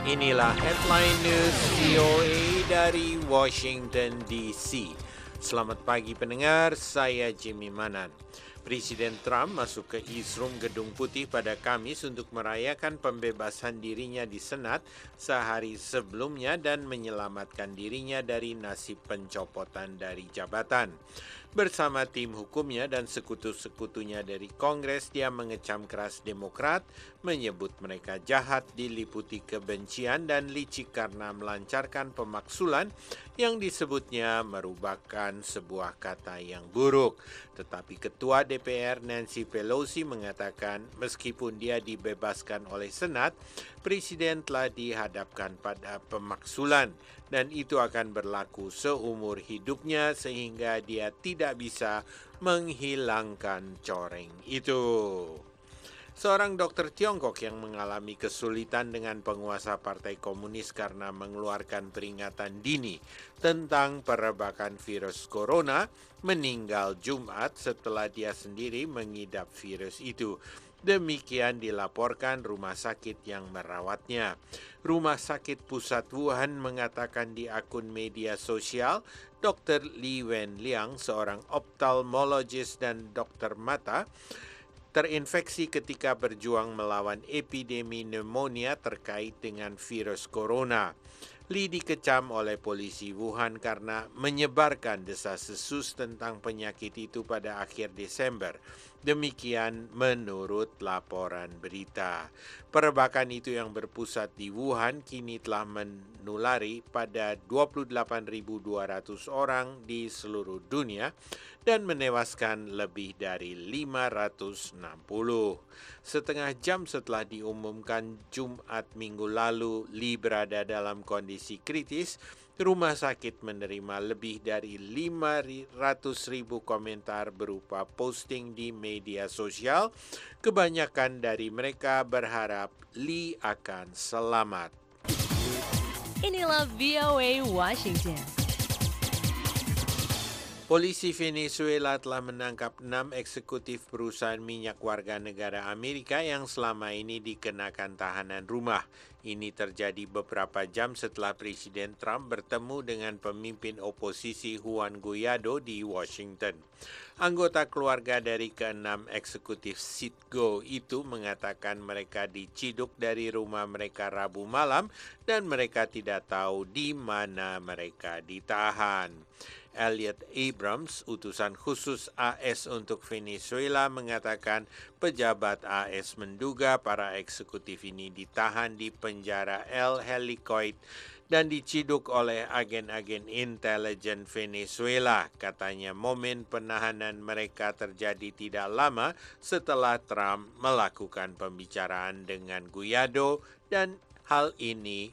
Inilah headline news VOA dari Washington DC. Selamat pagi pendengar, saya Jimmy Manan. Presiden Trump masuk ke East Room Gedung Putih pada Kamis untuk merayakan pembebasan dirinya di Senat sehari sebelumnya dan menyelamatkan dirinya dari nasib pencopotan dari jabatan. Bersama tim hukumnya dan sekutu-sekutunya dari Kongres, dia mengecam keras Demokrat, menyebut mereka jahat, diliputi kebencian dan licik karena melancarkan pemaksulan yang disebutnya merupakan sebuah kata yang buruk. Tetapi Ketua DPR Nancy Pelosi mengatakan meskipun dia dibebaskan oleh Senat, Presiden telah dihadapkan pada pemaksulan dan itu akan berlaku seumur hidupnya sehingga dia tidak bisa menghilangkan coreng itu. Seorang dokter Tiongkok yang mengalami kesulitan dengan penguasa Partai Komunis karena mengeluarkan peringatan dini tentang perebakan virus corona meninggal Jumat setelah dia sendiri mengidap virus itu. Demikian dilaporkan rumah sakit yang merawatnya. Rumah sakit pusat Wuhan mengatakan di akun media sosial, Dr. Li Wenliang, seorang ophthalmologis dan dokter mata, terinfeksi ketika berjuang melawan epidemi pneumonia terkait dengan virus corona. Li dikecam oleh polisi Wuhan karena menyebarkan desas-desus tentang penyakit itu pada akhir Desember. Demikian menurut laporan berita. Perebakan itu yang berpusat di Wuhan kini telah menulari pada 28.200 orang di seluruh dunia dan menewaskan lebih dari 560. Setengah jam setelah diumumkan Jumat minggu lalu Li berada dalam kondisi kritis, rumah sakit menerima lebih dari 500.000 komentar berupa posting di media sosial. Kebanyakan dari mereka berharap Li akan selamat. Inilah VOA Washington. Polisi Venezuela telah menangkap 6 eksekutif perusahaan minyak warga negara Amerika yang selama ini dikenakan tahanan rumah. Ini terjadi beberapa jam setelah Presiden Trump bertemu dengan pemimpin oposisi Juan Guaido di Washington. Anggota keluarga dari ke-6 eksekutif Citgo itu mengatakan mereka diciduk dari rumah mereka Rabu malam dan mereka tidak tahu di mana mereka ditahan. Elliot Abrams, utusan khusus AS untuk Venezuela, mengatakan pejabat AS menduga para eksekutif ini ditahan di penjara El Helicoide dan diciduk oleh agen-agen intelijen Venezuela. Katanya momen penahanan mereka terjadi tidak lama setelah Trump melakukan pembicaraan dengan Guaido dan hal ini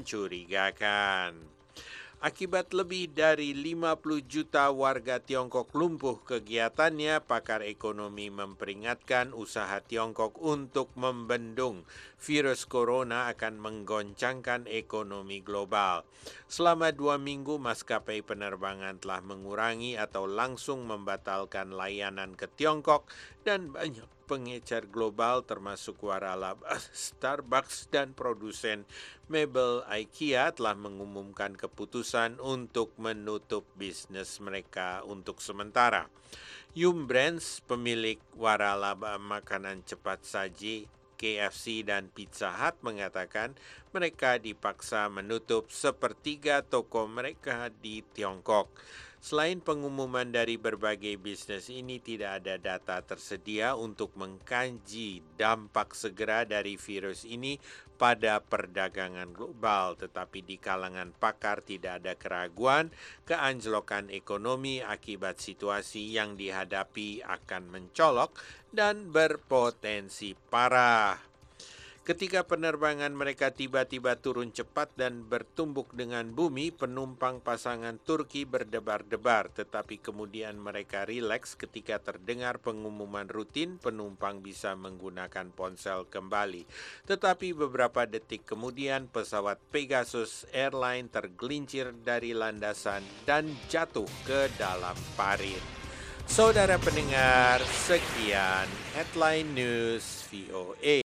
mencurigakan. Akibat lebih dari 50 juta warga Tiongkok lumpuh kegiatannya, pakar ekonomi memperingatkan usaha Tiongkok untuk membendung virus corona akan menggoncangkan ekonomi global. Selama 2 minggu, maskapai penerbangan telah mengurangi atau langsung membatalkan layanan ke Tiongkok dan banyak pengecer global termasuk waralaba Starbucks dan produsen mebel IKEA telah mengumumkan keputusan untuk menutup bisnis mereka untuk sementara. Yum Brands, pemilik waralaba makanan cepat saji KFC dan Pizza Hut, mengatakan mereka dipaksa menutup sepertiga toko mereka di Tiongkok. Selain pengumuman dari berbagai bisnis ini, tidak ada data tersedia untuk mengkaji dampak segera dari virus ini pada perdagangan global, tetapi di kalangan pakar tidak ada keraguan keanjlokan ekonomi akibat situasi yang dihadapi akan mencolok dan berpotensi parah. Ketika penerbangan mereka tiba-tiba turun cepat dan bertumbuk dengan bumi, penumpang pasangan Turki berdebar-debar, tetapi kemudian mereka rileks ketika terdengar pengumuman rutin penumpang bisa menggunakan ponsel kembali. Tetapi beberapa detik kemudian pesawat Pegasus Airlines tergelincir dari landasan dan jatuh ke dalam parit. Saudara pendengar, sekian Headline News VOA.